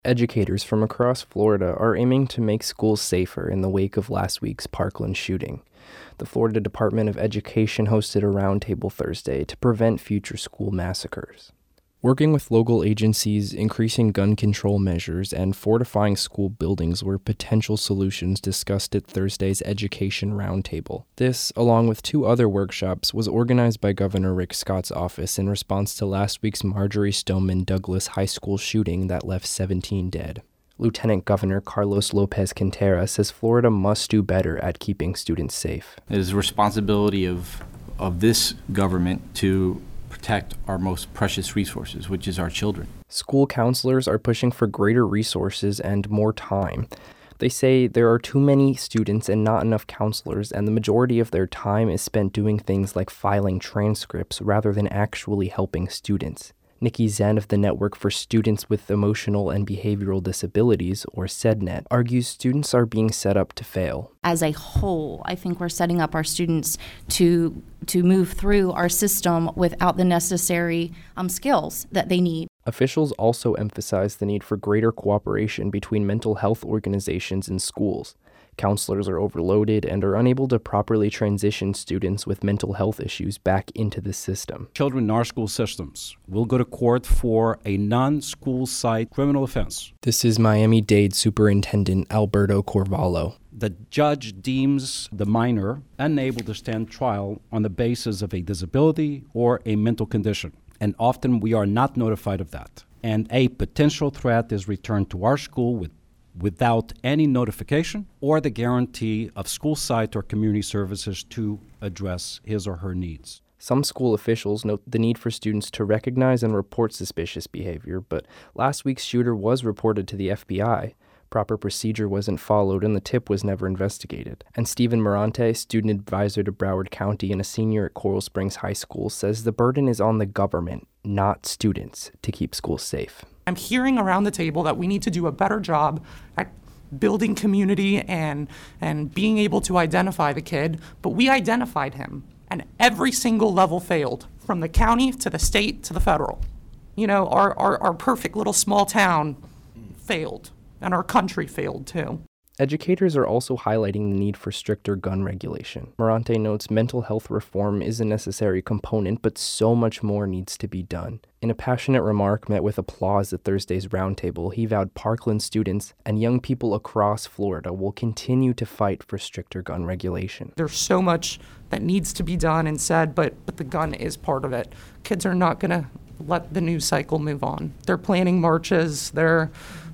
Educators from across Florida are aiming to make schools safer in the wake of last week's Parkland shooting. The Florida Department of Education hosted a roundtable Thursday to prevent future school massacres. Working with local agencies, increasing gun control measures, and fortifying school buildings were potential solutions discussed at Thursday's Education Roundtable. This, along with two other workshops, was organized by Governor Rick Scott's office in response to last week's Marjory Stoneman Douglas High School shooting that left 17 dead. Lieutenant Governor Carlos Lopez Quintero says Florida must do better at keeping students safe. It is the responsibility of this government to protect our most precious resources, which is our children. School counselors are pushing for greater resources and more time. They say there are too many students and not enough counselors, and the majority of their time is spent doing things like filing transcripts rather than actually helping students. Nikki Zen of the Network for Students with Emotional and Behavioral Disabilities, or SEDNET, argues students are being set up to fail. As a whole, I think we're setting up our students to move through our system without the necessary skills that they need. Officials also emphasize the need for greater cooperation between mental health organizations and schools. Counselors are overloaded and are unable to properly transition students with mental health issues back into the system. Children in our school systems will go to court for a non-school site criminal offense. This is Miami-Dade Superintendent Alberto Corvallo. The judge deems the minor unable to stand trial on the basis of a disability or a mental condition, and often we are not notified of that. And a potential threat is returned to our school without any notification or the guarantee of school site or community services to address his or her needs. Some school officials note the need for students to recognize and report suspicious behavior, but last week's shooter was reported to the FBI. Proper procedure wasn't followed and the tip was never investigated. And Stephen Morante, student advisor to Broward County and a senior at Coral Springs High School, says the burden is on the government, not students, to keep schools safe. I'm hearing around the table that we need to do a better job at building community and being able to identify the kid, but we identified him, and every single level failed, from the county to the state to the federal. You know, our perfect little small town failed, and our country failed too. Educators are also highlighting the need for stricter gun regulation. Morante notes mental health reform is a necessary component, but so much more needs to be done. In a passionate remark met with applause at Thursday's roundtable, he vowed Parkland students and young people across Florida will continue to fight for stricter gun regulation. There's so much that needs to be done and said, but the gun is part of it. Kids are not going to let the news cycle move on. They're planning marches, they're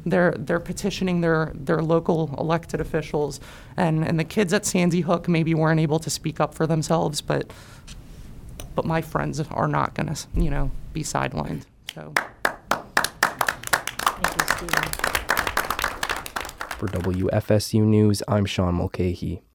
petitioning their local elected officials, and the kids at Sandy Hook maybe weren't able to speak up for themselves, but my friends are not going to, be sidelined. So. Thank you, Stephen. For WFSU News, I'm Sean Mulcahy.